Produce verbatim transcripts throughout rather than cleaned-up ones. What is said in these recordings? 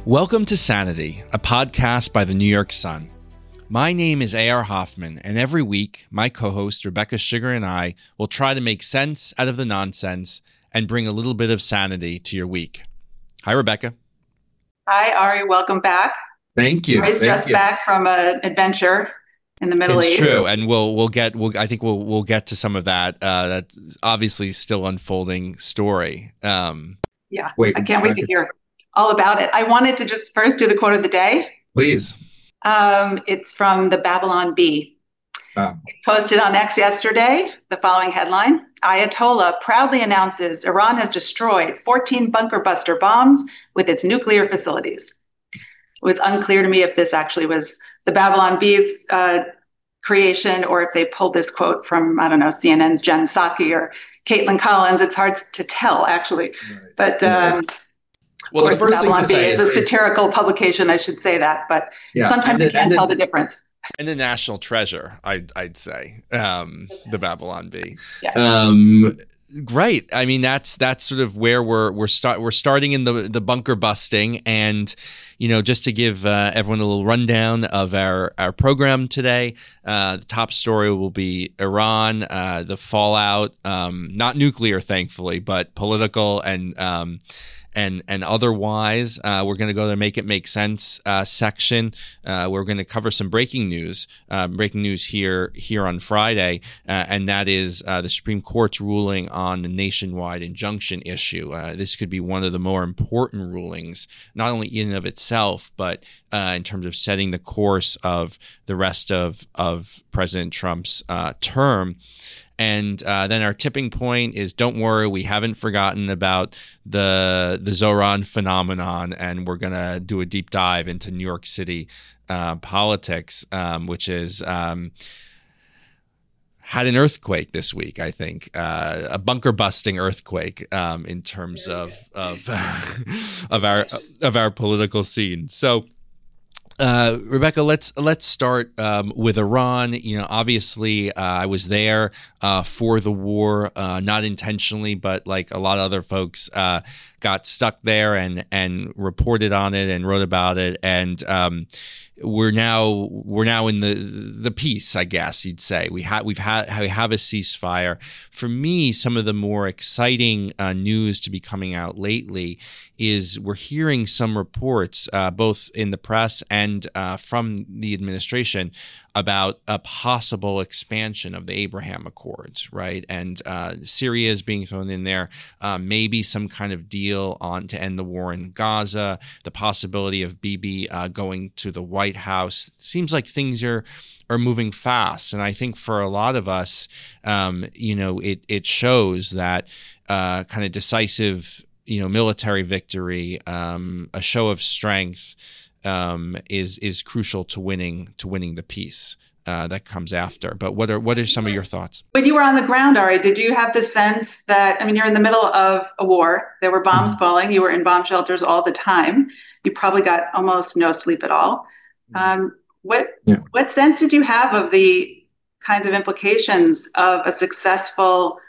Welcome to Sanity, a podcast by the New York Sun. My name is A R Hoffman, and every week, my co-host Rebecca Sugar and I will try to make sense out of the nonsense and bring a little bit of sanity to your week. Hi, Rebecca. Hi, Ari. Welcome back. Thank you. Ari's Thank just you. back from an adventure in the Middle it's East. It's true, and we'll we'll get we'll I think we'll we'll get to some of that. Uh, that's obviously still unfolding story. Um, yeah, wait, I can't wait to hear all about it. I wanted to just first do the quote of the day. Please. Um, it's from the Babylon Bee. Oh. Posted on X yesterday, the following headline: Ayatollah proudly announces Iran has destroyed fourteen bunker buster bombs with its nuclear facilities. It was unclear to me if this actually was the Babylon Bee's uh, creation or if they pulled this quote from, I don't know, C N N's Jen Psaki or Caitlin Collins. It's hard to tell, actually. Right. But um, well, of course, the, first the Babylon thing to Bee say is, is a satirical is, publication, I should say that. But yeah. sometimes then, you can't then, tell the difference. And the national treasure, I'd, I'd say, um, the Babylon Bee. Yeah. Um, Great. I mean, that's that's sort of where we're we're start we're starting in the the bunker busting, and you know, just to give uh, everyone a little rundown of our our program today. Uh, the top story will be Iran, uh, the fallout, um, not nuclear, thankfully, but political and. Um, And and otherwise, uh, we're going to go to the Make It Make Sense uh, section. Uh, we're going to cover some breaking news, uh, breaking news here here on Friday, uh, and that is uh, the Supreme Court's ruling on the nationwide injunction issue. Uh, this could be one of the more important rulings, not only in and of itself, but uh, in terms of setting the course of the rest of of President Trump's uh, term. And uh, then our tipping point is, don't worry, we haven't forgotten about the the Zoran phenomenon, and we're going to do a deep dive into New York City uh, politics, um, which is um, had an earthquake this week, I think, uh, a bunker-busting earthquake um, in terms of of of our of our political scene. So. Uh, Rebecca, let's let's start um, with Iran. You know, obviously, uh, I was there uh, for the war, uh, not intentionally, but like a lot of other folks, uh, got stuck there and and reported on it and wrote about it. And um, we're now we're now in the the peace, I guess you'd say. We have we've had we have a ceasefire. For me, some of the more exciting uh, news to be coming out lately is we're hearing some reports, uh, both in the press and uh, from the administration, about a possible expansion of the Abraham Accords, right? And uh, Syria is being thrown in there, uh, maybe some kind of deal on to end the war in Gaza, the possibility of Bibi uh, going to the White House. Seems like things are are moving fast. And I think for a lot of us, um, you know, it it shows that uh, kind of decisive, you know, military victory, um, a show of strength, um, is is crucial to winning to winning the peace uh, that comes after. But what are what are some of your thoughts? When you were on the ground, Ari, did you have the sense that, I mean, you're in the middle of a war, there were bombs mm-hmm. falling, you were in bomb shelters all the time, you probably got almost no sleep at all. Um, what yeah. what sense did you have of the kinds of implications of a successful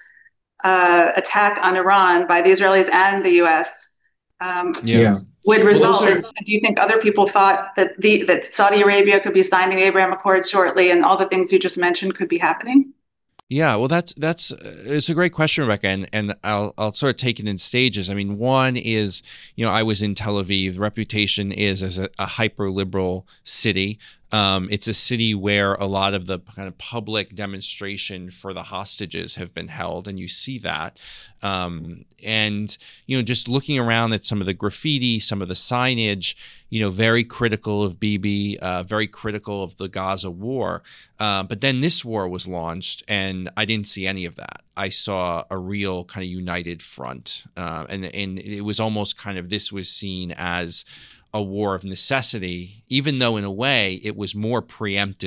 uh, attack on Iran by the Israelis and the U S um, yeah. would result well, in, do you think other people thought that the that Saudi Arabia could be signing the Abraham Accords shortly and all the things you just mentioned could be happening? Yeah, well, that's that's it's a great question, Rebecca, and, and I'll I'll sort of take it in stages. I mean, one is, you know, I was in Tel Aviv. The reputation is as a, a hyper liberal city. Um, it's a city where a lot of the kind of public demonstration for the hostages have been held, and you see that. Um, and, you know, just looking around at some of the graffiti, some of the signage, you know, very critical of Bibi, uh, very critical of the Gaza war. Uh, but then this war was launched, and I didn't see any of that. I saw a real kind of united front, uh, and and it was almost kind of, this was seen as a war of necessity, even though in a way it was more preemptive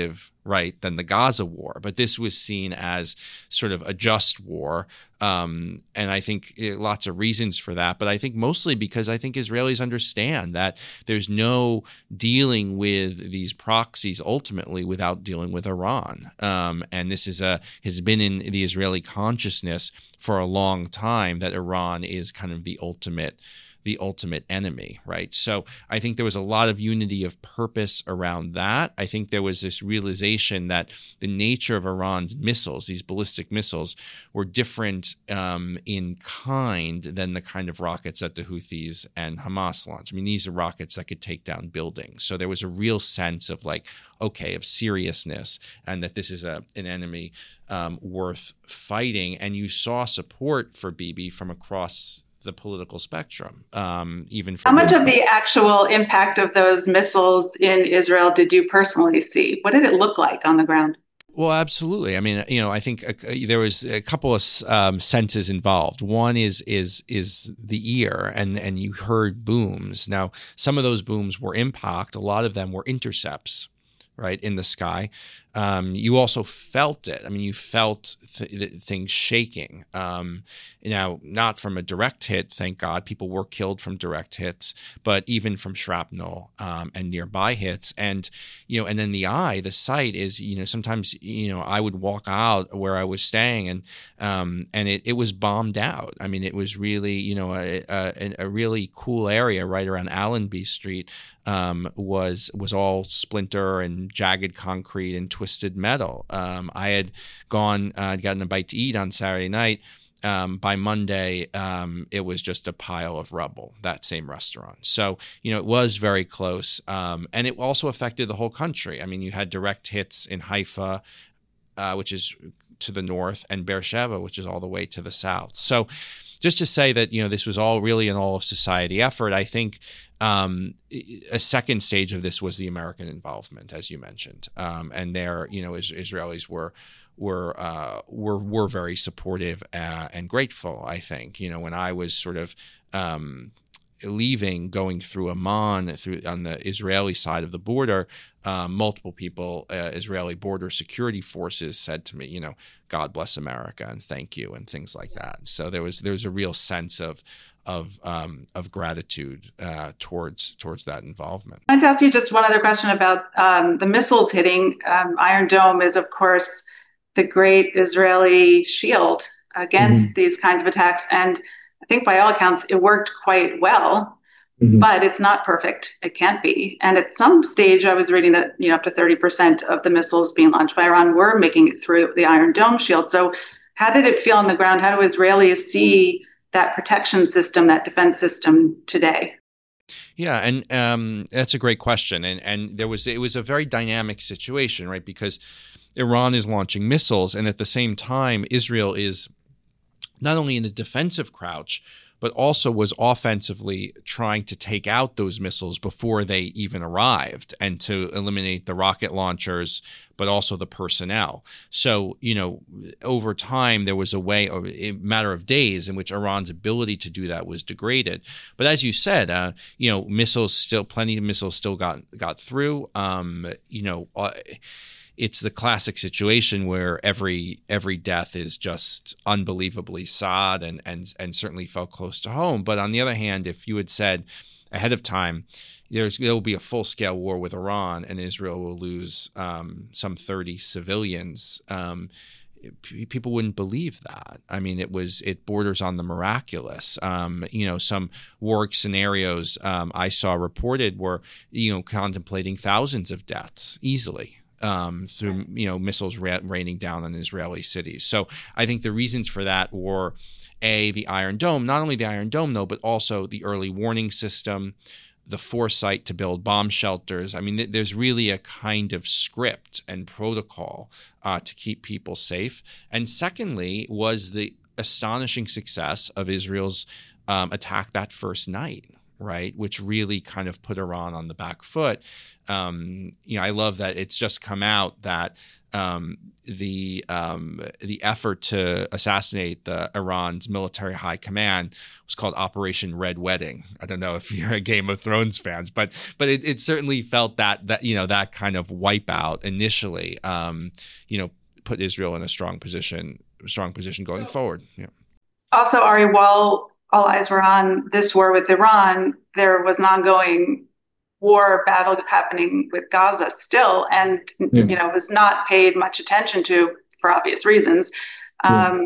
right, than the Gaza war. But this was seen as sort of a just war. Um, and I think uh, lots of reasons for that. But I think mostly because I think Israelis understand that there's no dealing with these proxies ultimately without dealing with Iran. Um, and this is a has been in the Israeli consciousness for a long time that Iran is kind of the ultimate the ultimate enemy, right? So I think there was a lot of unity of purpose around that. I think there was this realization that the nature of Iran's missiles, these ballistic missiles, were different um, in kind than the kind of rockets that the Houthis and Hamas launch. I mean, these are rockets that could take down buildings. So there was a real sense of like, okay, of seriousness, and that this is a an enemy um, worth fighting. And you saw support for Bibi from across the political spectrum, um, even for how much of the actual impact of those missiles in Israel did you personally see? What did it look like on the ground? Well, absolutely. I mean, you know, I think uh, there was a couple of um, senses involved. One is is is the ear, and and you heard booms. Now, some of those booms were impact. A lot of them were intercepts, right, in the sky. Um, you also felt it. I mean, you felt th- things shaking. Um, now, not from a direct hit, thank God. People were killed from direct hits, but even from shrapnel um, and nearby hits. And, you know, and then the eye, the sight is, you know, sometimes, you know, I would walk out where I was staying and um, and it, it was bombed out. I mean, it was really, you know, a, a, a really cool area right around Allenby Street um, was was all splinter and jagged concrete and twisted metal. Um, I had gone, uh, gotten a bite to eat on Saturday night. Um, by Monday, um, it was just a pile of rubble, that same restaurant. So, you know, it was very close. Um, and it also affected the whole country. I mean, you had direct hits in Haifa, uh, which is to the north, and Beersheba, which is all the way to the south. So just to say that, you know, this was all really an all-of-society effort, I think um, a second stage of this was the American involvement, as you mentioned. Um, and there, you know, is, Israelis were were uh, were were very supportive uh, and grateful, I think. You know, when I was sort of um, leaving, going through Amman, through on the Israeli side of the border, um, multiple people, uh, Israeli border security forces, said to me, you know, "God bless America" and "thank you" and things like that. So there was there was a real sense of of um, of gratitude uh, towards towards that involvement. I want to ask you just one other question about um, the missiles hitting. Um, Iron Dome is, of course, the great Israeli shield against mm-hmm. these kinds of attacks, and I think by all accounts it worked quite well. Mm-hmm. But it's not perfect. It can't be. And at some stage, I was reading that, you know, up to thirty percent of the missiles being launched by Iran were making it through the Iron Dome shield. So how did it feel on the ground? How do Israelis see that protection system, that defense system today? Yeah, and um, that's a great question. And and there was it was a very dynamic situation, right? Because Iran is launching missiles, and at the same time, Israel is not only in a defensive crouch, but also was offensively trying to take out those missiles before they even arrived and to eliminate the rocket launchers, but also the personnel. So, you know, over time, there was a way, a matter of days, in which Iran's ability to do that was degraded. But as you said, uh, you know, missiles still, plenty of missiles still got got through. Um, you know, uh, it's the classic situation where every every death is just unbelievably sad and and and certainly felt close to home. But on the other hand, if you had said ahead of time, there's there will be a full scale war with Iran and Israel will lose um, some thirty civilians, um, p- people wouldn't believe that. I mean, it was it borders on the miraculous. Um, you know, some war scenarios um, I saw reported were you know contemplating thousands of deaths easily. Um, through you know missiles ra- raining down on Israeli cities. So I think the reasons for that were a the Iron Dome, not only the Iron Dome though, but also the early warning system, the foresight to build bomb shelters. I mean, th- there's really a kind of script and protocol uh, to keep people safe. And secondly, was the astonishing success of Israel's um, attack that first night. right, which really kind of put Iran on the back foot. Um, you know, I love that it's just come out that um, the um, the effort to assassinate the Iran's military high command was called Operation Red Wedding. I don't know if you're a Game of Thrones fans, but but it, it certainly felt that that you know that kind of wipeout initially, um, you know, put Israel in a strong position, strong position going forward. Yeah. Also, Ari, while all eyes were on this war with Iran, there was an ongoing war battle happening with Gaza still, and yeah. you know was not paid much attention to for obvious reasons. Yeah. Um,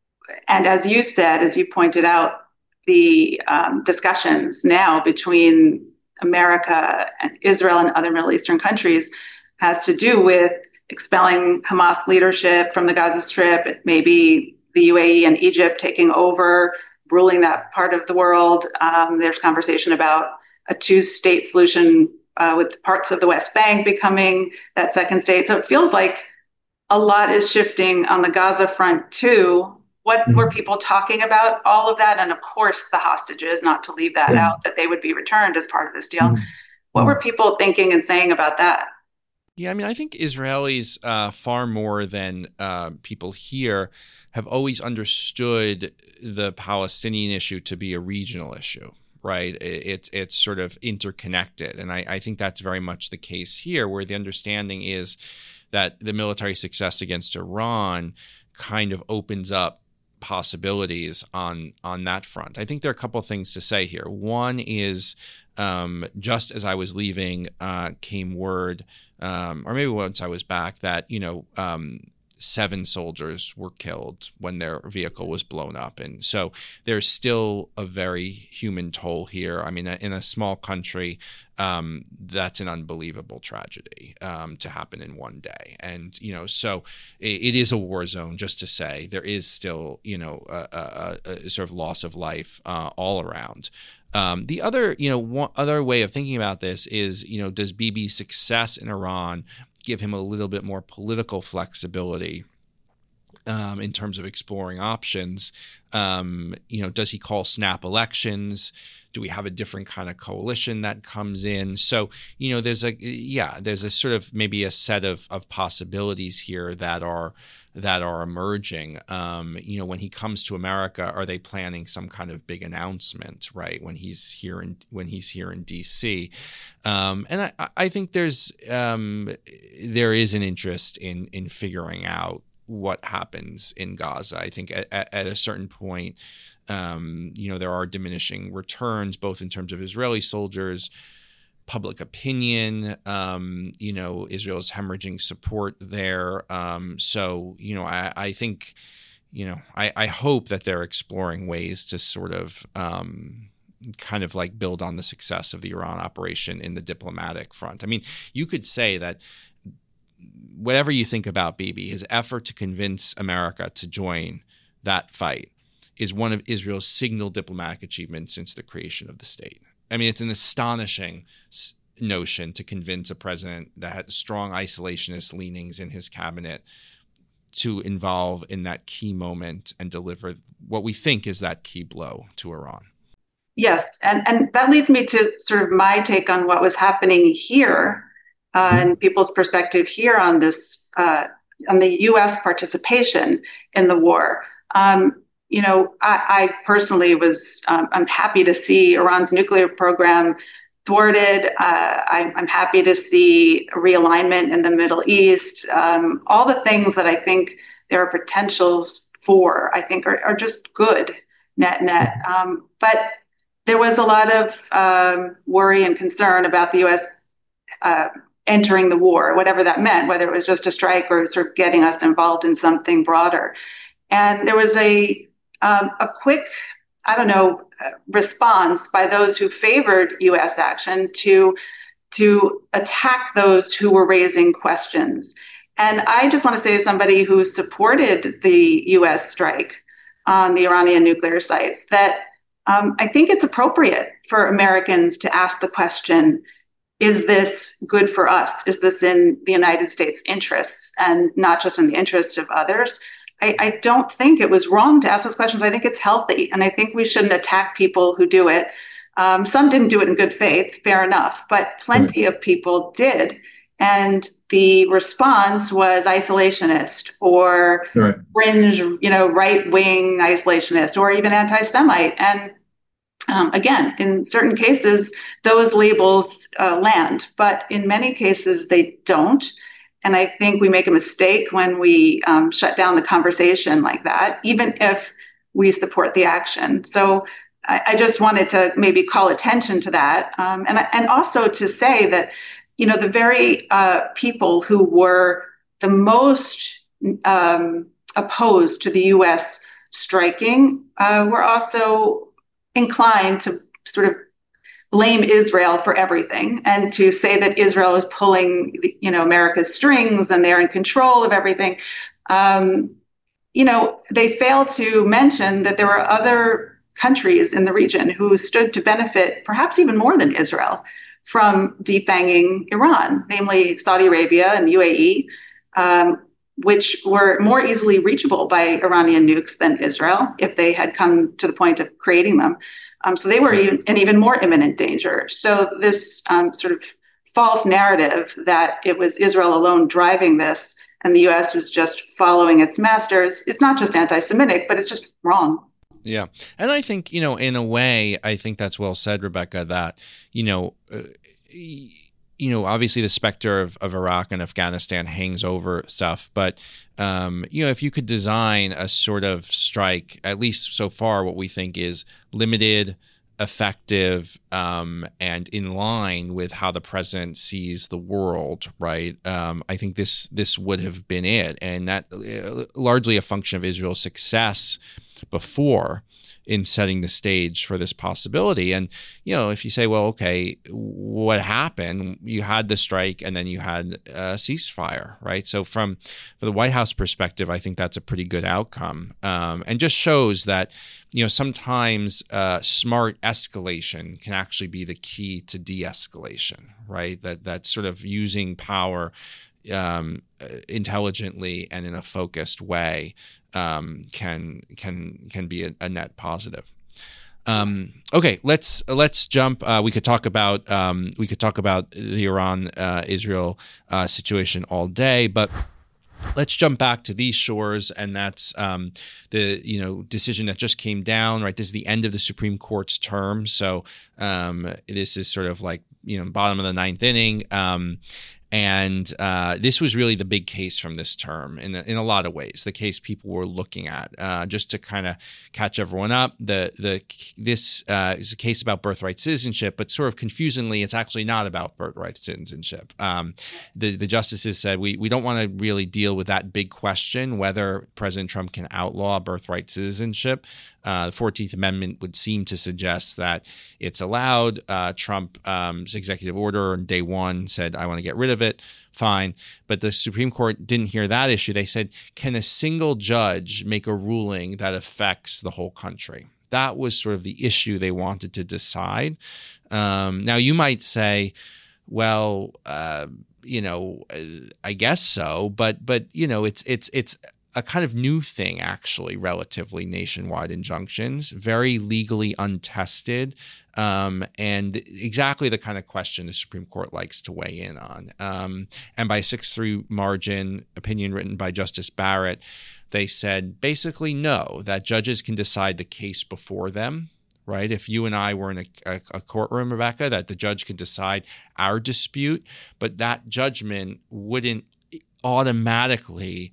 and as you said, as you pointed out, the um, discussions now between America and Israel and other Middle Eastern countries has to do with expelling Hamas leadership from the Gaza Strip, maybe the U A E and Egypt taking over, ruling that part of the world. Um, there's conversation about a two-state solution uh, with parts of the West Bank becoming that second state. So it feels like a lot is shifting on the Gaza front too. What mm-hmm. were people talking about? All of that, and of course the hostages, not to leave that yeah. out, that they would be returned as part of this deal. Mm-hmm. What were people thinking and saying about that? Yeah, I mean, I think Israelis, uh, far more than uh, people here, have always understood the Palestinian issue to be a regional issue, right? It's it's sort of interconnected. And I, I think that's very much the case here, where the understanding is that the military success against Iran kind of opens up possibilities on on that front. I think there are a couple of things to say here. One is um, just as I was leaving, uh, came word, um, or maybe once I was back, that you know um, seven soldiers were killed when their vehicle was blown up, and so there's still a very human toll here. I mean, in a small country, um, that's an unbelievable tragedy um, to happen in one day, and you know, so it, it is a war zone. Just to say, there is still you know a, a, a sort of loss of life uh, all around. Um, the other, you know, one other way of thinking about this is, you know, does Bibi's success in Iran give him a little bit more political flexibility um, in terms of exploring options? Um, you know, does he call snap elections? Do we have a different kind of coalition that comes in? So, you know, there's a yeah, there's a sort of maybe a set of of possibilities here that are that are emerging. Um, you know, when he comes to America, are they planning some kind of big announcement, right? When he's here in when he's here in D C, um, and I, I think there's um, there is an interest in in figuring out what happens in Gaza. I think at, at a certain point, um, you know, there are diminishing returns, both in terms of Israeli soldiers, public opinion, um, you know, Israel's hemorrhaging support there. Um, so, you know, I, I think, you know, I, I hope that they're exploring ways to sort of um, kind of like build on the success of the Iran operation in the diplomatic front. I mean, you could say that whatever you think about Bibi, his effort to convince America to join that fight is one of Israel's signal diplomatic achievements since the creation of the state. I mean, it's an astonishing notion to convince a president that had strong isolationist leanings in his cabinet to involve in that key moment and deliver what we think is that key blow to Iran. Yes, and, and that leads me to sort of my take on what was happening here uh, mm-hmm. and people's perspective here on this, uh, on the U S participation in the war. Um, You know, I, I personally was, um, I'm happy to see Iran's nuclear program thwarted. Uh, I, I'm happy to see a realignment in the Middle East. Um, all the things that I think there are potentials for, I think are, are just good, net, net. Um, but there was a lot of um, worry and concern about the U S uh, entering the war, whatever that meant, whether it was just a strike or sort of getting us involved in something broader. And there was a Um, a quick, I don't know, uh, response by those who favored U S action to, to attack those who were raising questions. And I just want to say, as somebody who supported the U S strike on the Iranian nuclear sites, that um, I think it's appropriate for Americans to ask the question, is this good for us? Is this in the United States' interests and not just in the interests of others? I, I don't think it was wrong to ask those questions. I think it's healthy, and I think we shouldn't attack people who do it. Um, some didn't do it in good faith, fair enough, but plenty right. of people did. And the response was isolationist or right. fringe, you know, right-wing isolationist or even anti-Semite. And um, again, in certain cases, those labels uh, land, but in many cases they don't. And I think we make a mistake when we um, shut down the conversation like that, even if we support the action. So I, I just wanted to maybe call attention to that. Um, and, and also to say that, you know, the very uh, people who were the most um, opposed to the U S striking uh, were also inclined to sort of blame Israel for everything and to say that Israel is pulling, you know, America's strings and they're in control of everything. Um, you know, they fail to mention that there were other countries in the region who stood to benefit, perhaps even more than Israel, from defanging Iran, namely Saudi Arabia and U A E, um, which were more easily reachable by Iranian nukes than Israel if they had come to the point of creating them. Um, so they were in even more imminent danger. So this um, sort of false narrative that it was Israel alone driving this and the U S was just following its masters, it's not just anti-Semitic, but it's just wrong. Yeah. And I think, you know, in a way, I think that's well said, Rebecca, that, you know, uh, you know, obviously the specter of, of Iraq and Afghanistan hangs over stuff. But, um, you know, if you could design a sort of strike, at least so far, what we think is limited, effective, um, and in line with how the president sees the world, right? Um, I think this this would have been it. And that uh, largely a function of Israel's success before in setting the stage for this possibility. And, you know, if you say, well, okay, what happened? You had the strike and then you had a ceasefire, right? So from, from the White House perspective, I think that's a pretty good outcome, um, and just shows that, you know, sometimes uh, smart escalation can actually be the key to de-escalation, right? That that's sort of using power um, intelligently and in a focused way um, can can can be a, a net positive. Um, okay, let's let's jump. Uh, we could talk about um, we could talk about the Iran uh, Israel uh, situation all day, but let's jump back to these shores, and that's um, the you know decision that just came down. Right, this is the end of the Supreme Court's term, so um, this is sort of like you know bottom of the ninth inning. Um, And uh, this was really the big case from this term in a, in a lot of ways. The case people were looking at, uh, just to kind of catch everyone up. The the this uh, is a case about birthright citizenship, but sort of confusingly, it's actually not about birthright citizenship. Um, the the justices said we we don't want to really deal with that big question whether President Trump can outlaw birthright citizenship. Uh, the fourteenth Amendment would seem to suggest that it's allowed. Uh, Trump's um, executive order on day one said, I want to get rid of it. Fine. But the Supreme Court didn't hear that issue. They said, can a single judge make a ruling that affects the whole country? That was sort of the issue they wanted to decide. Um, now, you might say, well, uh, you know, I guess so. But, but you know, it's it's it's a kind of new thing, actually, relatively, nationwide injunctions, very legally untested, um, and exactly the kind of question the Supreme Court likes to weigh in on. Um, and by a six three margin, opinion written by Justice Barrett, they said basically no, that judges can decide the case before them. Right? If you and I were in a, a, a courtroom, Rebecca, that the judge could decide our dispute, but that judgment wouldn't automatically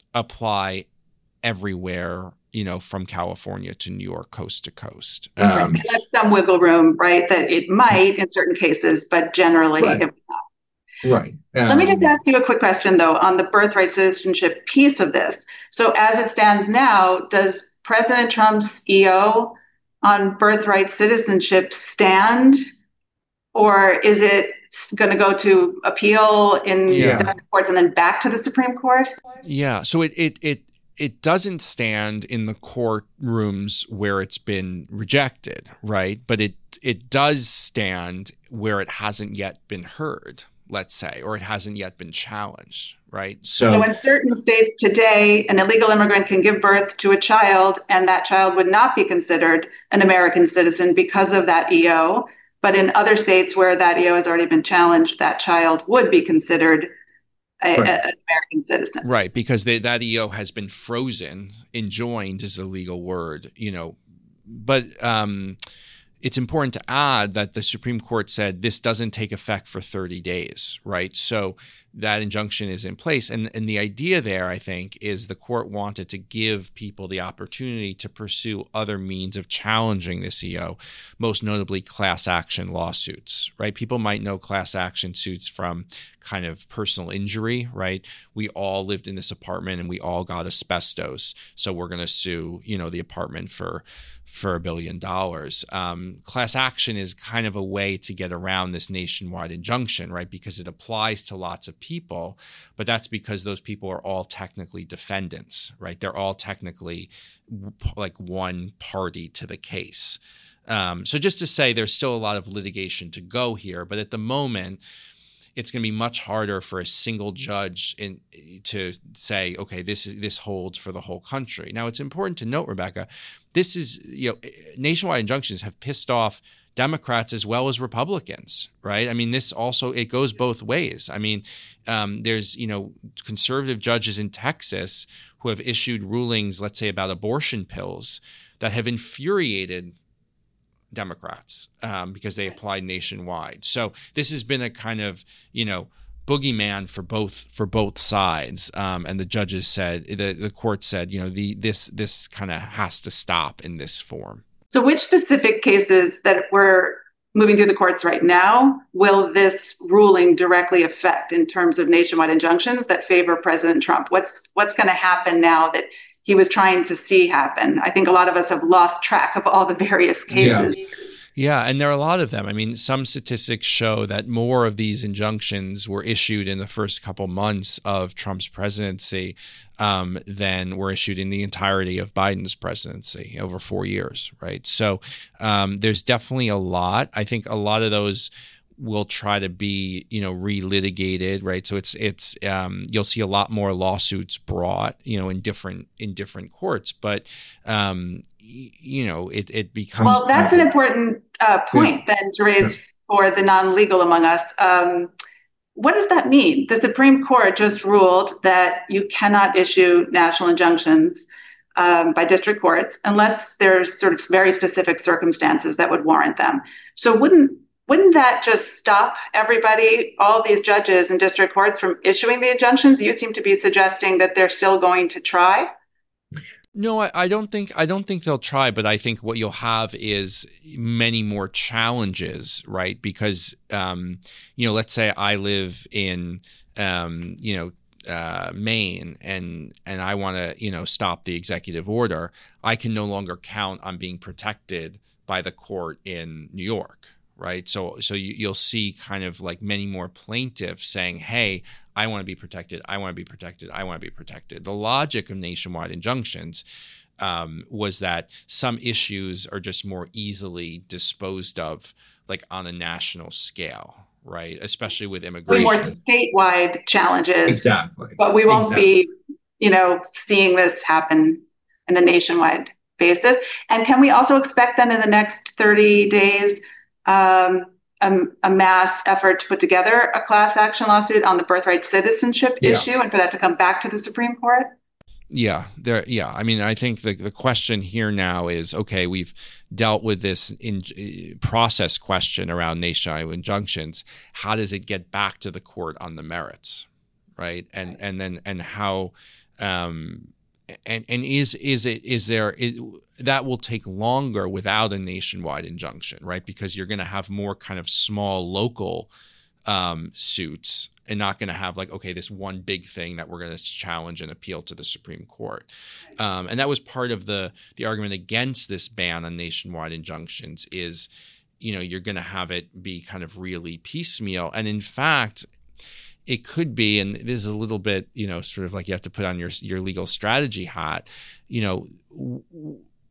apply everywhere, you know, from California to New York, coast to coast. Right. Um, That's some wiggle room, right? That it might in certain cases, but generally right. it would not. Right. Um, Let me just ask you a quick question, though, on the birthright citizenship piece of this. So as it stands now, does President Trump's E O on birthright citizenship stand, or is it going to go to appeal in yeah. seven courts and then back to the Supreme Court? Yeah. So it it it it doesn't stand in the courtrooms where it's been rejected, right? But it it does stand where it hasn't yet been heard, let's say, or it hasn't yet been challenged, right? So, so in certain states today, an illegal immigrant can give birth to a child, and that child would not be considered an American citizen because of that E O. But in other states where that E O has already been challenged, that child would be considered a, right. a, an American citizen. Right, because they, that E O has been frozen. Enjoined is the legal word, you know. But um, it's important to add that the Supreme Court said this doesn't take effect for thirty days, right? So that injunction is in place. And, and the idea there, I think, is the court wanted to give people the opportunity to pursue other means of challenging this E O, most notably class action lawsuits, right? People might know class action suits from kind of personal injury, right? We all lived in this apartment and we all got asbestos, so we're going to sue, you know, the apartment for for a billion dollars. Um, class action is kind of a way to get around this nationwide injunction, right? Because it applies to lots of people, but that's because those people are all technically defendants, right? They're all technically like one party to the case. Um, so just to say, there's still a lot of litigation to go here, but at the moment, it's going to be much harder for a single judge in, to say, okay, this is this holds for the whole country. Now, it's important to note, Rebecca, this is, you know, nationwide injunctions have pissed off Democrats as well as Republicans, right? I mean, this also, it goes both ways. I mean, um, there's, you know, conservative judges in Texas who have issued rulings, let's say, about abortion pills that have infuriated Democrats um, because they applied nationwide. So this has been a kind of, you know, boogeyman for both for both sides. Um, and the judges said, the, the court said, you know, the this this kind of has to stop in this form. So which specific cases that we're moving through the courts right now will this ruling directly affect in terms of nationwide injunctions that favor President Trump? What's what's going to happen now that he was trying to see happen? I think a lot of us have lost track of all the various cases. Yeah. Yeah, and there are a lot of them. I mean, some statistics show that more of these injunctions were issued in the first couple months of Trump's presidency um, than were issued in the entirety of Biden's presidency over four years, right? So um, there's definitely a lot. I think a lot of those will try to be, you know, relitigated, right? So it's it's um, you'll see a lot more lawsuits brought, you know, in different in different courts, but um, you know, it it becomes well. That's an important uh, point yeah. then to raise yeah. for the non-legal among us. Um, what does that mean? The Supreme Court just ruled that you cannot issue national injunctions um, by district courts unless there's sort of very specific circumstances that would warrant them. So wouldn't Wouldn't that just stop everybody, all these judges and district courts, from issuing the injunctions? You seem to be suggesting that they're still going to try. No, I, I don't think I don't think they'll try, but I think what you'll have is many more challenges, right? Because um, you know, let's say I live in um, you know. Uh, Maine, and and I want to you know stop the executive order. I can no longer count on being protected by the court in New York. Right. So so you, you'll see kind of like many more plaintiffs saying, hey, I want to be protected. I want to be protected. I want to be protected. The logic of nationwide injunctions um, was that some issues are just more easily disposed of like on a national scale. Right. Especially with immigration. More statewide challenges. Exactly. But we won't exactly. be, you know, seeing this happen in a nationwide basis. And can we also expect then in the next thirty days Um, a, a mass effort to put together a class action lawsuit on the birthright citizenship yeah. issue, and for that to come back to the Supreme Court? Yeah, there. Yeah, I mean, I think the the question here now is, okay, we've dealt with this in, uh, process question around nationwide injunctions. How does it get back to the court on the merits, right? And and then and how. Um, And and is is it is there is, that will take longer without a nationwide injunction, right? Because you're going to have more kind of small local um, suits, and not going to have like, okay, this one big thing that we're going to challenge and appeal to the Supreme Court. Um, and that was part of the the argument against this ban on nationwide injunctions is, you know, you're going to have it be kind of really piecemeal, and in fact. It could be, and this is a little bit, you know, sort of like you have to put on your your legal strategy hat. You know, w-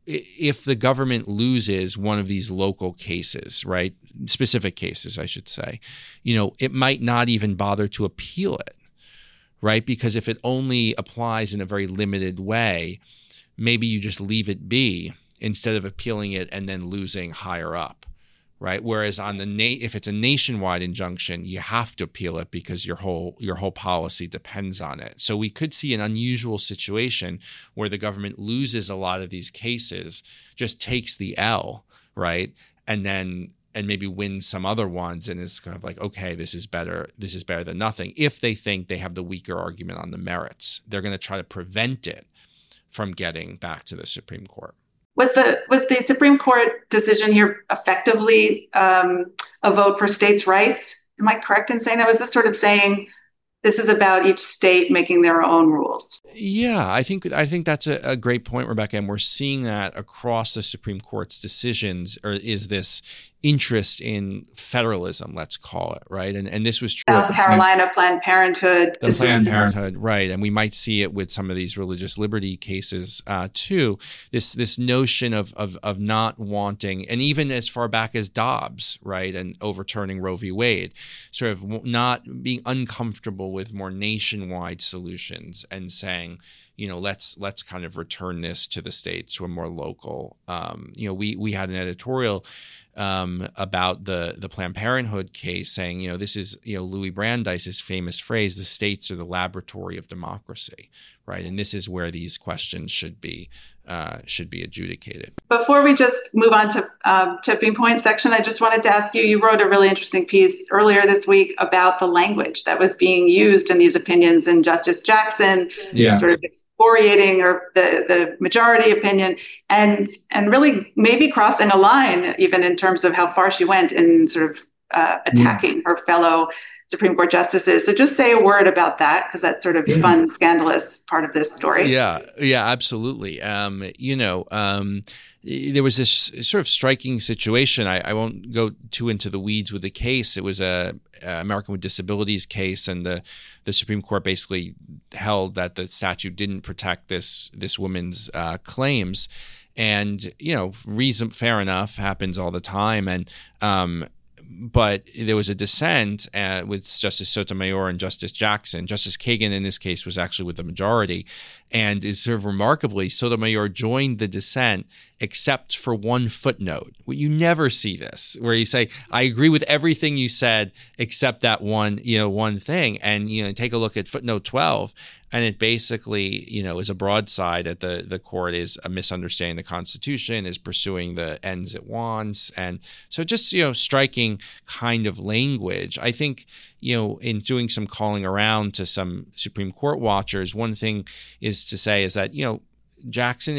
if the government loses one of these local cases, right, specific cases, I should say, you know, it might not even bother to appeal it, right? Because if it only applies in a very limited way, maybe you just leave it be instead of appealing it and then losing higher up, right? Whereas on the na- if it's a nationwide injunction, you have to appeal it because your whole your whole policy depends on it. So we could see an unusual situation where the government loses a lot of these cases, just takes the L, right, and then and maybe wins some other ones, and is kind of like, okay, this is better. This is better than nothing. If they think they have the weaker argument on the merits, they're going to try to prevent it from getting back to the Supreme Court. Was the was the Supreme Court decision here effectively um, a vote for states' rights? Am I correct in saying that? Was this sort of saying this is about each state making their own rules? Yeah, I think I think that's a, a great point, Rebecca, and we're seeing that across the Supreme Court's decisions. Or is this interest in federalism, let's call it, right? And and this was true. South Carolina Planned Parenthood. The Planned Parenthood, right? And we might see it with some of these religious liberty cases uh, too. This this notion of of of not wanting, and even as far back as Dobbs, right, and overturning Roe v. Wade, sort of not being uncomfortable with more nationwide solutions and saying, you know, let's let's kind of return this to the states, to a more local. Um, you know, we we had an editorial um, about the the Planned Parenthood case saying, you know, this is, you know, Louis Brandeis's famous phrase: the states are the laboratory of democracy, right? And this is where these questions should be uh, should be adjudicated. Before we just move on to um, tipping point section, I just wanted to ask you, you wrote a really interesting piece earlier this week about the language that was being used in these opinions, and Justice Jackson yeah. sort of excoriating or the, the majority opinion, and and really maybe crossing a line even in terms of how far she went in sort of uh, attacking yeah. her fellow Supreme Court justices. So just say a word about that, because that's sort of yeah. fun, scandalous part of this story. Yeah, yeah, absolutely. Um, you know, um, there was this sort of striking situation. I, I won't go too into the weeds with the case. It was a, a American with Disabilities case, and the, the Supreme Court basically held that the statute didn't protect this this woman's uh, claims. And, you know, reason, fair enough, happens all the time. And um, but there was a dissent uh, with Justice Sotomayor and Justice Jackson. Justice Kagan, in this case, was actually with the majority. And is sort of remarkably, Sotomayor joined the dissent except for one footnote. You never see this, where you say, I agree with everything you said except that one, you know, one thing. And, you know, take a look at footnote twelve. And it basically, you know, is a broadside that the, the court is a misunderstanding the Constitution, is pursuing the ends it wants. And so just, you know, striking kind of language. I think, you know, in doing some calling around to some Supreme Court watchers, one thing is to say is that, you know, Jackson,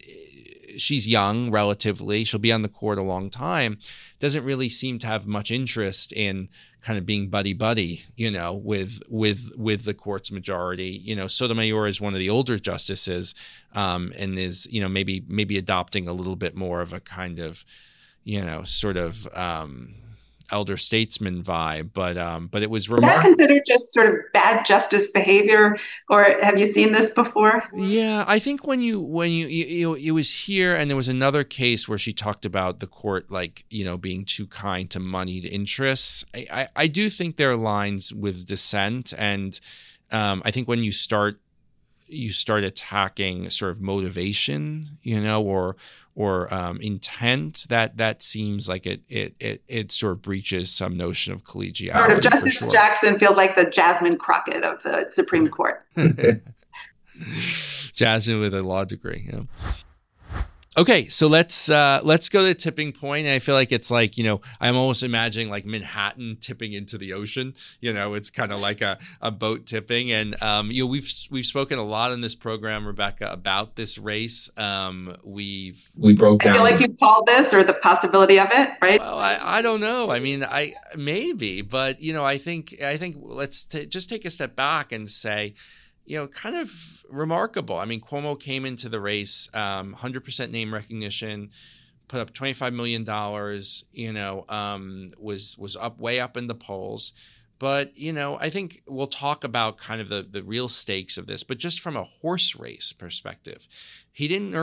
she's young relatively. She'll be on the court a long time. Doesn't really seem to have much interest in kind of being buddy-buddy, you know, with with with the court's majority. You know, Sotomayor is one of the older justices, um, and is, you know, maybe maybe adopting a little bit more of a kind of, you know, sort of um, elder statesman vibe. But um, but it was remarkable. Is that considered just sort of bad justice behavior, or have you seen this before? Yeah, I think when you when you, you you know, it was here, and there was another case where she talked about the court, like, you know, being too kind to moneyed interests. I I, I do think there are lines with dissent, and um, I think when you start you start attacking sort of motivation, you know, or or um, intent, that that seems like it it it it sort of breaches some notion of collegiality. Sort of Justice sure. Jackson feels like the Jasmine Crockett of the Supreme Court. Jasmine with a law degree. Yeah. Okay, so let's uh, let's go to the tipping point. And I feel like it's like, you know, I'm almost imagining like Manhattan tipping into the ocean. You know, it's kind of like a, a boat tipping. And um, you know, we've we've spoken a lot in this program, Rebecca, about this race. Um, we've we broke down. I feel like you called this, or the possibility of it, right? Well, I, I don't know. I mean, I maybe, but you know, I think I think let's t- just take a step back and say, you know, kind of remarkable. I mean, Cuomo came into the race, um, one hundred percent name recognition, put up twenty-five million dollars, you know, um, was was up way up in the polls. But, you know, I think we'll talk about kind of the, the real stakes of this. But just from a horse race perspective, he didn't earn it.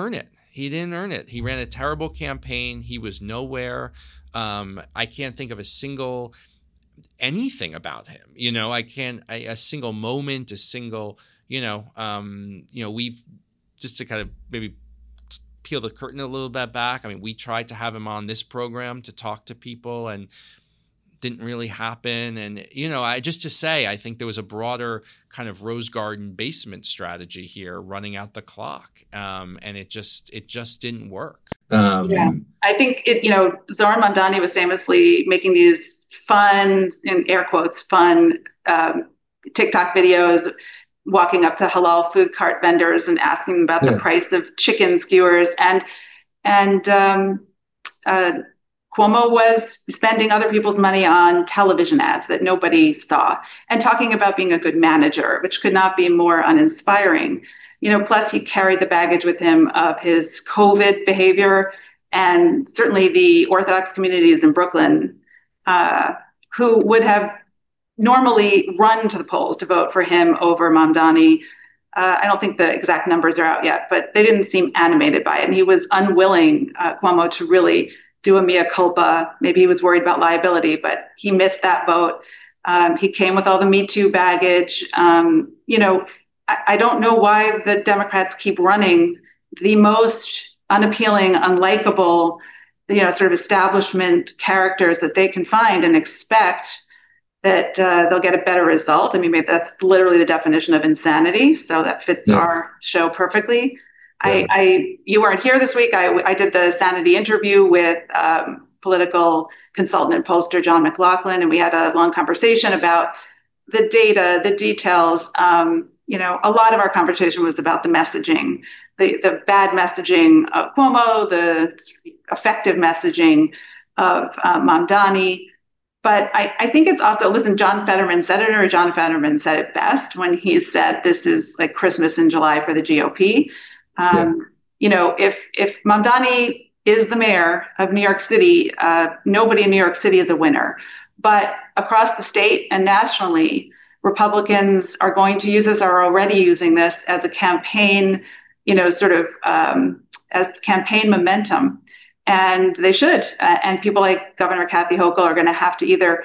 He didn't earn it. He ran a terrible campaign. He was nowhere. Um, I can't think of a single anything about him. You know, I can't I, a single moment, a single. You know, um, you know, we've just to kind of maybe peel the curtain a little bit back. I mean, we tried to have him on this program to talk to people, and didn't really happen. And, you know, I just to say, I think there was a broader kind of Rose Garden basement strategy here running out the clock. Um, and it just, it just didn't work. Um, yeah, I think it, you know, Zohran Mamdani was famously making these fun, in air quotes, fun um, TikTok videos, walking up to halal food cart vendors and asking them about yeah. the price of chicken skewers. And, and, um, uh, Cuomo was spending other people's money on television ads that nobody saw and talking about being a good manager, which could not be more uninspiring. You know, plus he carried the baggage with him of his COVID behavior, and certainly the Orthodox communities in Brooklyn uh, who would have normally run to the polls to vote for him over Mamdani. Uh, I don't think the exact numbers are out yet, but they didn't seem animated by it. And he was unwilling, uh, Cuomo, to really do a mea culpa. Maybe he was worried about liability, but he missed that vote. Um, he came with all the Me Too baggage. Um, you know, I, I don't know why the Democrats keep running the most unappealing, unlikable, you know, sort of establishment characters that they can find and expect that uh, they'll get a better result. I mean, maybe that's literally the definition of insanity. So that fits yeah. our show perfectly. I, I, you weren't here this week. I, I did the Sanity interview with um, political consultant and pollster John McLaughlin, and we had a long conversation about the data, the details. Um, you know, a lot of our conversation was about the messaging, the the bad messaging of Cuomo, the effective messaging of uh, Mamdani. But I, I think it's also, listen, John Fetterman, Senator John Fetterman said it best when he said this is like Christmas in July for the G O P. Um, yeah. You know, if if Mamdani is the mayor of New York City, uh, nobody in New York City is a winner. But across the state and nationally, Republicans are going to use this, are already using this as a campaign, you know, sort of um, as campaign momentum. And they should. Uh, and people like Governor Kathy Hochul are going to have to either,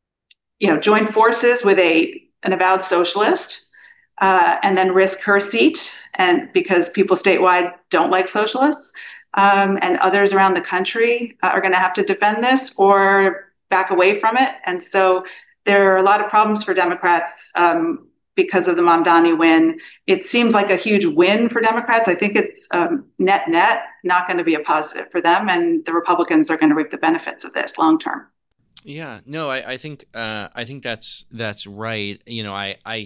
you know, join forces with a an avowed socialist, Uh, and then risk her seat, and because people statewide don't like socialists, um, and others around the country uh, are going to have to defend this or back away from it. And so there are a lot of problems for Democrats um, because of the Mamdani win. It seems like a huge win for Democrats. I think it's um, net net not going to be a positive for them, and the Republicans are going to reap the benefits of this long term. Yeah, no, I, I think uh, I think that's that's right. You know, I. I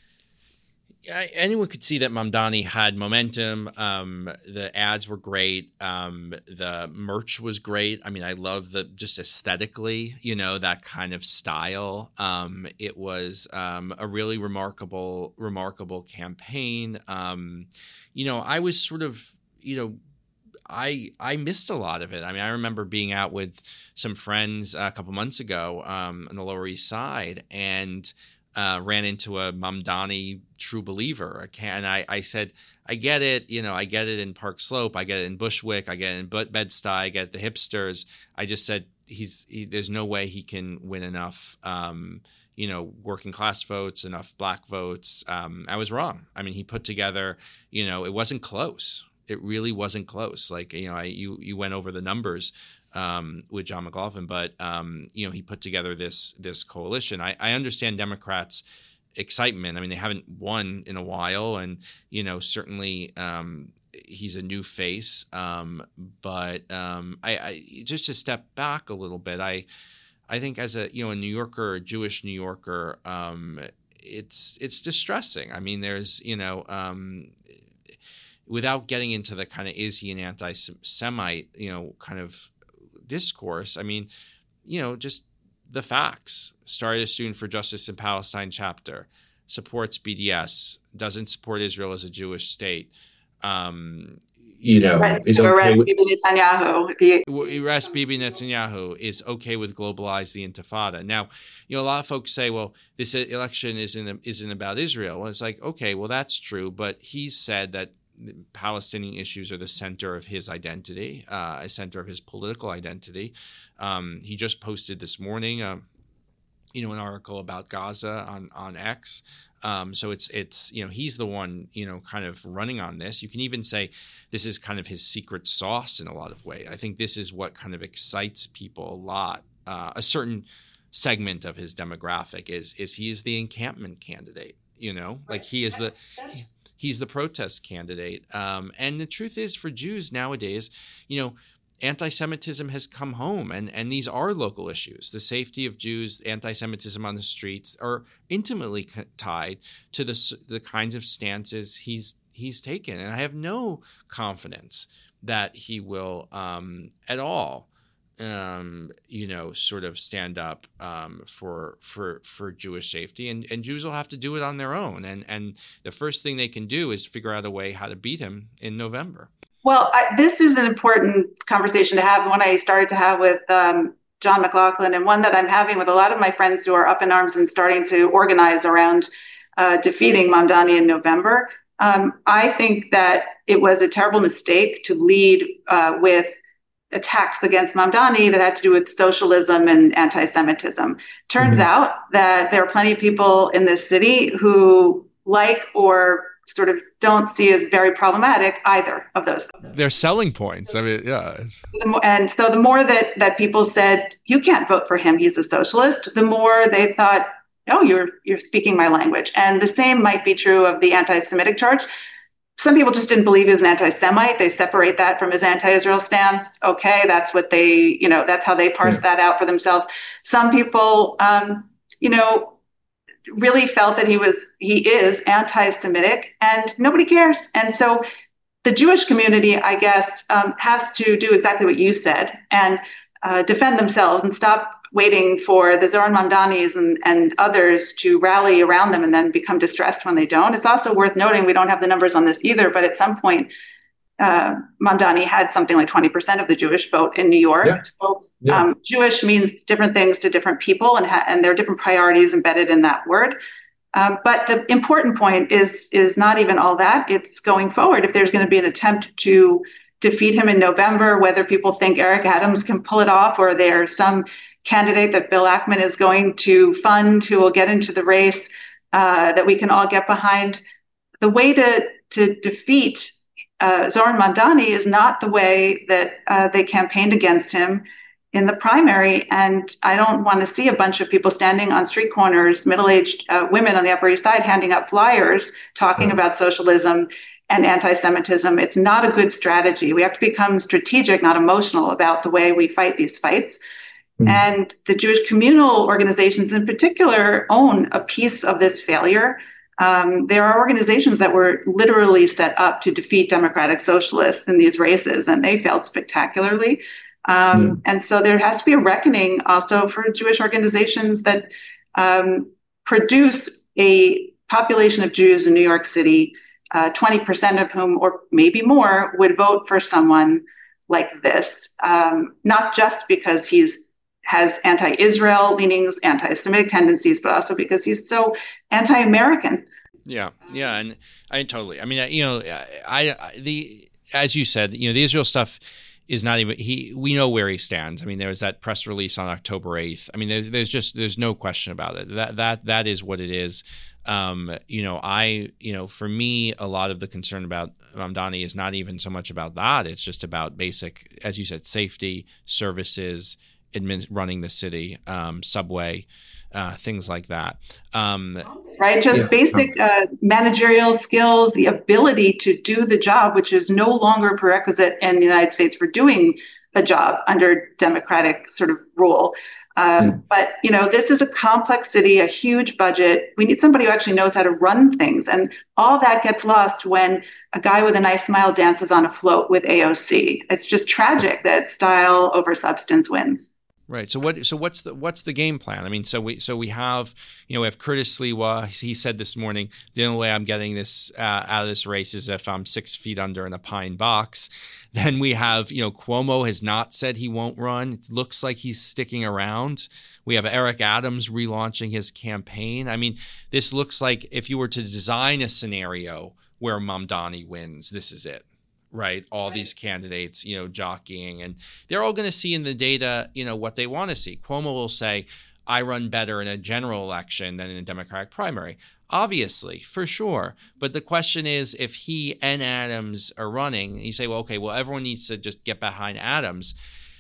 I, anyone could see that Mamdani had momentum. Um, the ads were great. Um, the merch was great. I mean, I love the just aesthetically, you know, that kind of style. Um, it was um, a really remarkable, remarkable campaign. Um, you know, I was sort of, you know, I I missed a lot of it. I mean, I remember being out with some friends a couple months ago um, on the Lower East Side, and Uh, ran into a Mamdani true believer. And I, I said, I get it. You know, I get it in Park Slope. I get it in Bushwick. I get it in Bed-Stuy. I get the hipsters. I just said, he's he, there's no way he can win enough, um, you know, working class votes, enough black votes. Um, I was wrong. I mean, he put together, you know, it wasn't close. It really wasn't close. Like, you know, I, you, you went over the numbers Um, with John McLaughlin, but um, you know, he put together this this coalition. I, I understand Democrats' excitement. I mean, they haven't won in a while, and you know, certainly um, he's a new face. Um, but um, I, I just to step back a little bit, I I think as a you know a New Yorker, a Jewish New Yorker, um, it's it's distressing. I mean, there's you know. Um, without getting into the kind of is he an anti-Semite, you know, kind of discourse. I mean, you know, just the facts. Started a Student for Justice in Palestine chapter, supports B D S, doesn't support Israel as a Jewish state. Um, you know, right. is okay arrest with, Bibi Netanyahu. He, arrest Bibi Netanyahu is okay with globalize the Intifada. Now, you know, a lot of folks say, well, this election isn't isn't about Israel. Well, it's like, okay, well, that's true, but he said that Palestinian issues are the center of his identity, uh, a center of his political identity. Um, he just posted this morning, uh, you know, an article about Gaza on on X. Um, so it's it's you know he's the one you know kind of running on this. You can even say this is kind of his secret sauce in a lot of ways. I think this is what kind of excites people a lot. Uh, a certain segment of his demographic is is he is the encampment candidate. You know, like he is the he's the protest candidate. Um, and the truth is, for Jews nowadays, you know, anti-Semitism has come home, and, and these are local issues. The safety of Jews, anti-Semitism on the streets are intimately co- tied to the the kinds of stances he's he's taken. And I have no confidence that he will um, at all, um, you know, sort of stand up um, for for for Jewish safety. And, and Jews will have to do it on their own. And and the first thing they can do is figure out a way how to beat him in November. Well, I, this is an important conversation to have, one I started to have with um, John McLaughlin, and one that I'm having with a lot of my friends who are up in arms and starting to organize around uh, defeating Mamdani in November. Um, I think that it was a terrible mistake to lead uh, with attacks against Mamdani that had to do with socialism and anti-Semitism. Turns mm-hmm. out that there are plenty of people in this city who like or sort of don't see as very problematic either of those things. They're selling points. I mean, yeah. And so the more that, that people said, you can't vote for him, he's a socialist, the more they thought, oh, you're you're speaking my language. And the same might be true of the anti-Semitic charge. Some people just didn't believe he was an anti-Semite. They separate that from his anti-Israel stance. Okay, that's what they, you know, that's how they parse yeah. that out for themselves. Some people, um, you know, really felt that he was, he is anti-Semitic, and nobody cares. And so the Jewish community, I guess, um, has to do exactly what you said and uh, defend themselves and stop waiting for the Zoran Mamdanis and, and others to rally around them and then become distressed when they don't. It's also worth noting, we don't have the numbers on this either, but at some point, uh, Mamdani had something like twenty percent of the Jewish vote in New York. Yeah. So yeah. Um, Jewish means different things to different people, and, ha- and there are different priorities embedded in that word. Um, but the important point is, is not even all that. It's going forward. If there's going to be an attempt to defeat him in November, whether people think Eric Adams can pull it off or there's some candidate that Bill Ackman is going to fund who will get into the race uh, that we can all get behind, the way to, to defeat Uh, Zoran Mamdani is not the way that uh, they campaigned against him in the primary. And I don't want to see a bunch of people standing on street corners, middle-aged uh, women on the Upper East Side handing out flyers, talking about socialism and anti-Semitism. It's not a good strategy. We have to become strategic, not emotional, about the way we fight these fights. Mm-hmm. And the Jewish communal organizations in particular own a piece of this failure. Um, there are organizations that were literally set up to defeat democratic socialists in these races, and they failed spectacularly. Um, mm. And so there has to be a reckoning also for Jewish organizations that um, produce a population of Jews in New York City, uh, twenty percent of whom, or maybe more, would vote for someone like this, um, not just because he's has anti-Israel leanings, anti-Semitic tendencies, but also because he's so anti-American. Yeah, yeah, and I totally. I mean, you know, I, I the as you said, you know, the Israel stuff is not even he. We know where he stands. I mean, there was that press release on October eighth. I mean, there's, there's just there's no question about it. That that that is what it is. Um, you know, I you know, for me, a lot of the concern about Mamdani is not even so much about that. It's just about basic, as you said, safety, services, admin, running the city, um, subway, uh, things like that. Um, right, just yeah. basic uh, managerial skills, the ability to do the job, which is no longer a prerequisite in the United States for doing a job under democratic sort of rule. Um, mm. But, you know, this is a complex city, a huge budget. We need somebody who actually knows how to run things. And all that gets lost when a guy with a nice smile dances on a float with A O C. It's just tragic that style over substance wins. Right. So what? So what's the what's the game plan? I mean, so we so we have you know we have Curtis Sliwa. He said this morning, the only way I'm getting this uh, out of this race is if I'm six feet under in a pine box. Then we have you know Cuomo has not said he won't run. It looks like he's sticking around. We have Eric Adams relaunching his campaign. I mean, this looks like if you were to design a scenario where Mamdani wins, this is it. Right. All right. these candidates, you know, jockeying, and they're all going to see in the data, you know, what they want to see. Cuomo will say, I run better in a general election than in a Democratic primary. Obviously, for sure. But the question is, if he and Adams are running, you say, well, okay, well, everyone needs to just get behind Adams.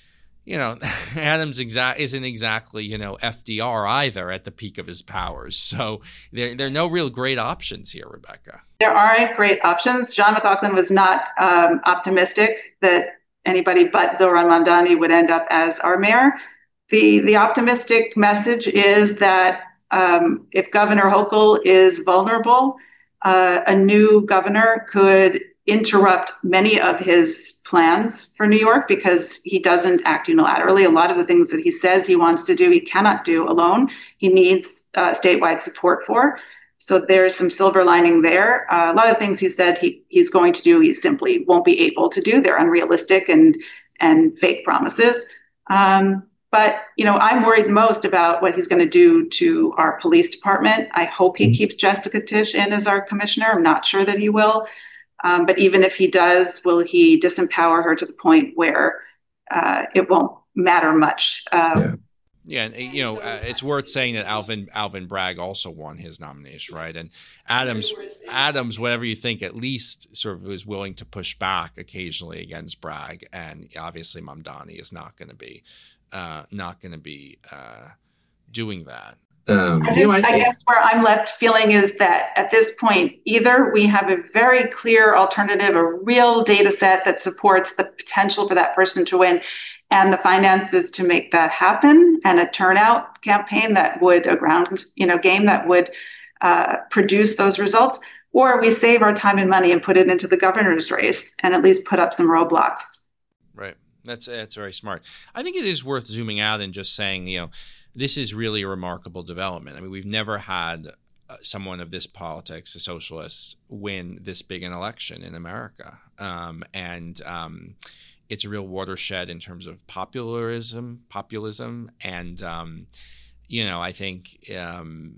You know, Adams exa- isn't exactly, you know, F D R either at the peak of his powers. So there, there are no real great options here, Rebecca. There aren't great options. John McLaughlin was not um, optimistic that anybody but Zohran Mamdani would end up as our mayor. The, the optimistic message is that um, if Governor Hochul is vulnerable, uh, a new governor could interrupt many of his plans for New York because he doesn't act unilaterally. A lot of the things that he says he wants to do, he cannot do alone. He needs uh, statewide support for. So there's some silver lining there. Uh, a lot of things he said he, he's going to do, he simply won't be able to do. They're unrealistic and, and fake promises. Um, But, you know, I'm worried most about what he's going to do to our police department. I hope he keeps Jessica Tisch in as our commissioner. I'm not sure that he will. Um, but even if he does, will he disempower her to the point where uh, it won't matter much? Um, yeah. Yeah, and you know, uh, it's worth saying that Alvin Alvin Bragg also won his nomination, right? And Adams, Adams, whatever you think, at least sort of was willing to push back occasionally against Bragg, and obviously Mamdani is not going to be, uh, not going to be uh, doing that. Um, I, just, I guess where I'm left feeling is that at this point, either we have a very clear alternative, a real data set that supports the potential for that person to win, and the finances to make that happen, and a turnout campaign that would, a ground, you know, game that would uh, produce those results, or we save our time and money and put it into the governor's race and at least put up some roadblocks. Right. That's that's very smart. I think it is worth zooming out and just saying, you know, this is really a remarkable development. I mean, we've never had uh, someone of this politics, a socialist, win this big an election in America, um, and um, it's a real watershed in terms of popularism, populism, and um, you know, I think um,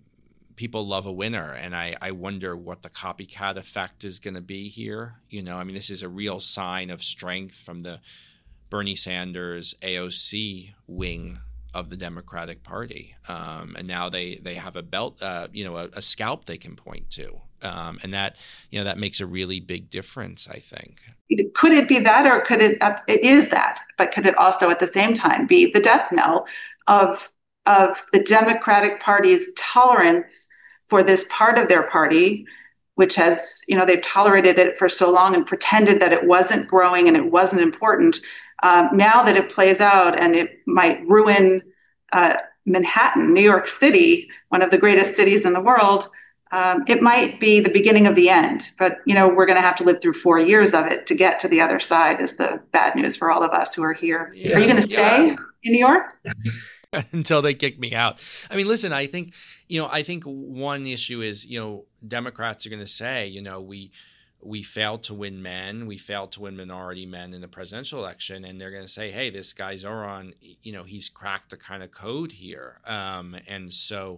people love a winner, and I, I wonder what the copycat effect is going to be here. You know, I mean, this is a real sign of strength from the Bernie Sanders A O C wing of the Democratic Party, um, and now they they have a belt, uh, you know, a, a scalp they can point to, um, and that you know that makes a really big difference, I think. Could it be that, or could it? It is that, but could it also at the same time be the death knell of of the Democratic Party's tolerance for this part of their party, which has, you know, they've tolerated it for so long and pretended that it wasn't growing and it wasn't important. Um, now that it plays out and it might ruin uh, Manhattan, New York City, one of the greatest cities in the world, um, it might be the beginning of the end. But, you know, we're going to have to live through four years of it to get to the other side is the bad news for all of us who are here. Yeah. Are you going to stay yeah. in New York? Until they kick me out. I mean, listen, I think, you know, I think one issue is, you know, Democrats are going to say, you know, we we failed to win men, we failed to win minority men in the presidential election, and they're going to say, hey, this guy Zohran, you know, he's cracked a kind of code here. Um, and so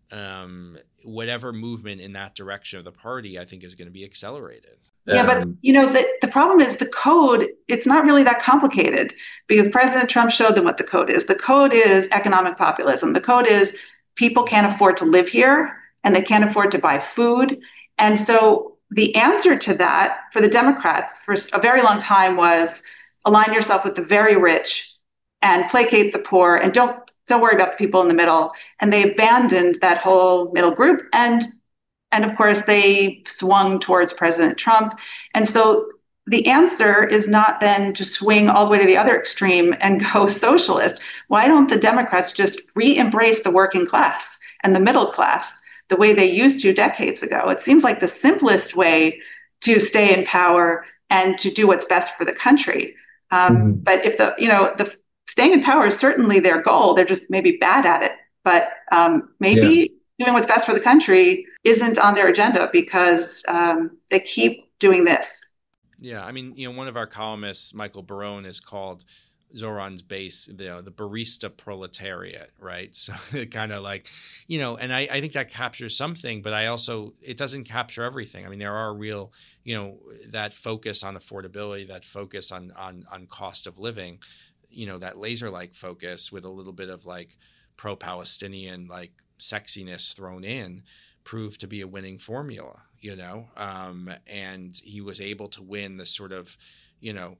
um, whatever movement in that direction of the party, I think is going to be accelerated. Yeah, but, you know, the, the problem is the code, it's not really that complicated because President Trump showed them what the code is. The code is economic populism. The code is people can't afford to live here and they can't afford to buy food. And so the answer to that for the Democrats for a very long time was align yourself with the very rich and placate the poor and don't don't worry about the people in the middle. And they abandoned that whole middle group. And And of course, they swung towards President Trump. And so the answer is not then to swing all the way to the other extreme and go socialist. Why don't the Democrats just re-embrace the working class and the middle class the way they used to decades ago? It seems like the simplest way to stay in power and to do what's best for the country. Um, mm-hmm. But if the, you know, the staying in power is certainly their goal. They're just maybe bad at it. But um, maybe... Yeah. doing what's best for the country isn't on their agenda because um, they keep doing this. Yeah, I mean, you know, one of our columnists, Michael Barone, has called Zoran's base, the the barista proletariat, right? So kind of like, you know, and I, I think that captures something, but I also, it doesn't capture everything. I mean, there are real, you know, that focus on affordability, that focus on on on cost of living, you know, that laser-like focus with a little bit of like pro-Palestinian like sexiness thrown in, proved to be a winning formula, you know, um, and he was able to win the sort of, you know,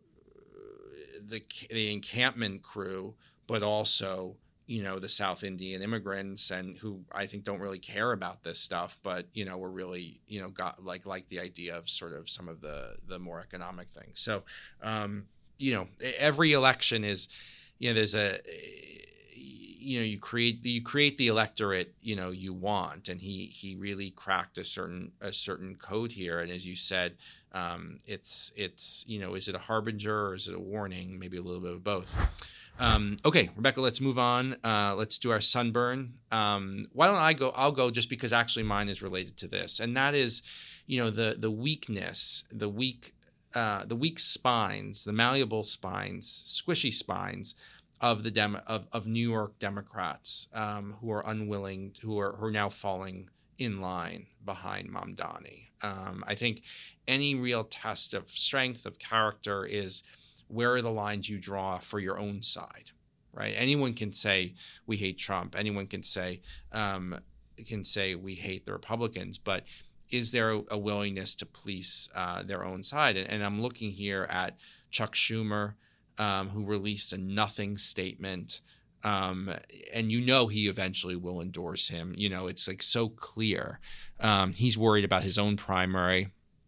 the the encampment crew, but also, you know, the South Indian immigrants, and who I think don't really care about this stuff, but, you know, were really, you know, got like like the idea of sort of some of the the more economic things. So, um, you know, every election is, you know, there's a, you know, you create you create the electorate, you know, you want, and he he really cracked a certain a certain code here. And as you said, um, it's it's you know, is it a harbinger or is it a warning? Maybe a little bit of both. Um, okay, Rebecca, let's move on. Uh, let's do our sunburn. Um, why don't I go? I'll go just because actually mine is related to this, and that is, you know, the the weakness, the weak, uh, the weak spines, the malleable spines, squishy spines of the Dem- of, of New York Democrats, um, who are unwilling, who are who are now falling in line behind Mamdani. Um, I think any real test of strength, of character, is where are the lines you draw for your own side, right? Anyone can say we hate Trump. Anyone can say um, can say we hate the Republicans, but is there a, a willingness to police uh, their own side? And, and I'm looking here at Chuck Schumer, Um, who released a nothing statement. Um, and you know he eventually will endorse him. You know, it's like so clear. Um, he's worried about his own primary.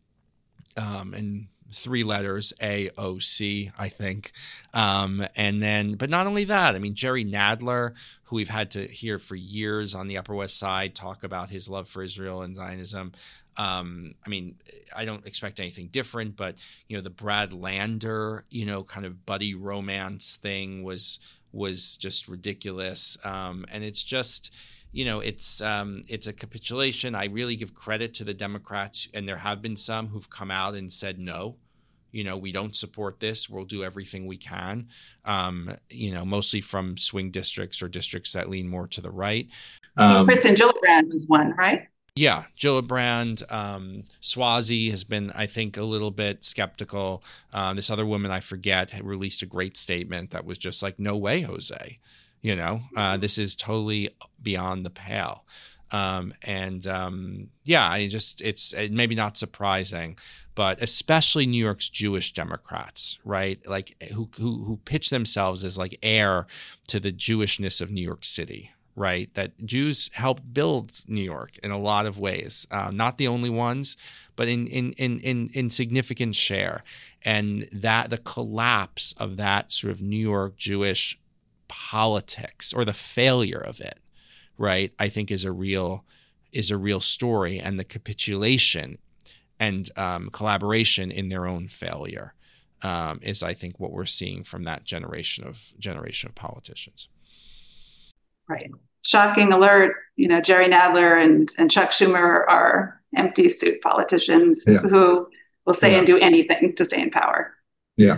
Um, and three letters, A O C, I think. Um, and then, but not only that, I mean, Jerry Nadler, who we've had to hear for years on the Upper West Side talk about his love for Israel and Zionism. Um, I mean, I don't expect anything different, but, you know, the Brad Lander, you know, kind of buddy romance thing was was just ridiculous. Um, and it's just, you know, it's um, it's a capitulation. I really give credit to the Democrats, and there have been some who've come out and said, no, you know, we don't support this. We'll do everything we can, um, you know, mostly from swing districts or districts that lean more to the right. Um, Kristen Gillibrand was one, right? Yeah, Gillibrand, um, Swazi has been, I think, a little bit skeptical. Um, this other woman, I forget, had released a great statement that was just like, no way, Jose. You know, uh, this is totally beyond the pale. Um, and um, yeah, I just, it's maybe not surprising, but especially New York's Jewish Democrats, right? Like who, who, who pitch themselves as like heir to the Jewishness of New York City. Right, that Jews helped build New York in a lot of ways, uh, not the only ones, but in in in in in significant share, and that the collapse of that sort of New York Jewish politics, or the failure of it, right, I think is a real is a real story, and the capitulation and um, collaboration in their own failure um, is, I think, what we're seeing from that generation of generation of politicians. Right. Shocking alert. You know, Jerry Nadler and, and Chuck Schumer are empty suit politicians yeah. who will say yeah. and do anything to stay in power. Yeah.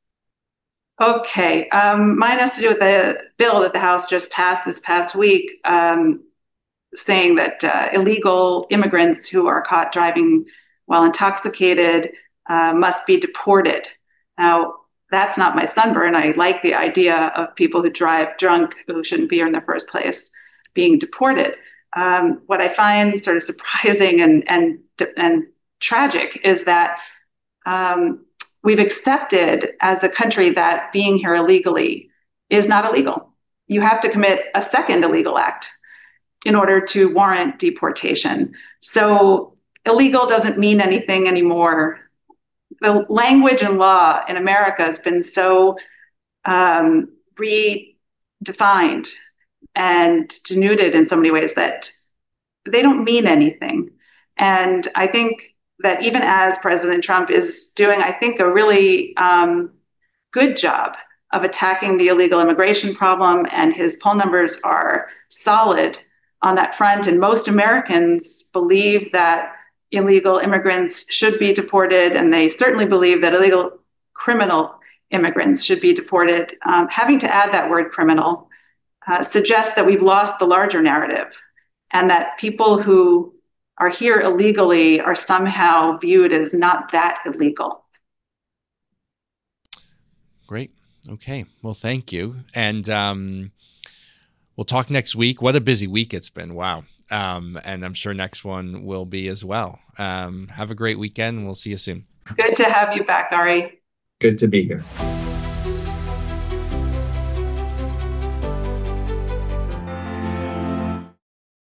Okay. Um, mine has to do with the bill that the House just passed this past week, um, saying that uh, illegal immigrants who are caught driving while intoxicated uh, must be deported. Now, that's not my sunburn. I like the idea of people who drive drunk, who shouldn't be here in the first place, being deported. Um, what I find sort of surprising and and and tragic is that um, we've accepted as a country that being here illegally is not illegal. You have to commit a second illegal act in order to warrant deportation. So illegal doesn't mean anything anymore. The language and law in America has been so um, redefined and denuded in so many ways that they don't mean anything. And I think that even as President Trump is doing, I think, a really um, good job of attacking the illegal immigration problem, and his poll numbers are solid on that front. And most Americans believe that illegal immigrants should be deported, and they certainly believe that illegal criminal immigrants should be deported, um, having to add that word criminal uh, suggests that we've lost the larger narrative and that people who are here illegally are somehow viewed as not that illegal. Great. Okay. Well, thank you. And um, we'll talk next week. What a busy week it's been. Wow. Um, and I'm sure next one will be as well. Um, have a great weekend, and we'll see you soon. Good to have you back, Ari. Good to be here.